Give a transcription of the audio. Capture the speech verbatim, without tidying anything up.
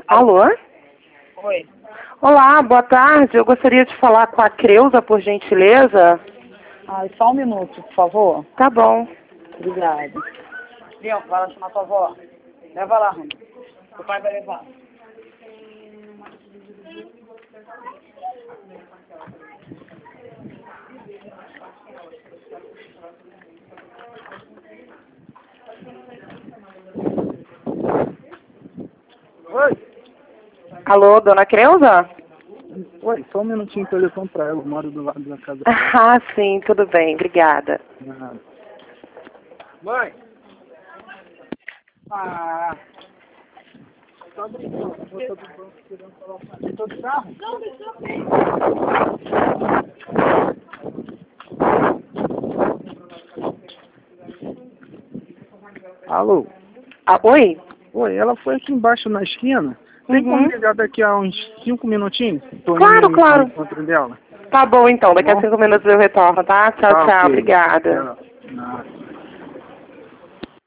Alô? Oi. Olá, boa tarde. Eu gostaria de falar com a Creuza, por gentileza. Ah, só um minuto, por favor. Tá bom. Obrigada. Leão, vai lá chamar tua avó. Leva lá, Rony. O pai vai levar. Oi. Alô, dona Creuza? Oi, só um minutinho que eu telefone pra ela. Eu moro do lado da casa. Ah, sim, tudo bem, obrigada. Nada. Mãe. Ah. Tá brincando. Moça do banco querendo falar com você. Tô de carro? Não, deixa eu ver. Alô? Ah, oi? Oi, ela foi aqui embaixo na esquina. Tem Uhum. como ligar daqui a uns cinco minutinhos? Tô Claro, indo claro. no encontro dela. Tá bom, então. Daqui Tá a bom? cinco minutos eu retorno, tá? Tchau, Tá, tchau. ok. Obrigada. Tchau. Nada.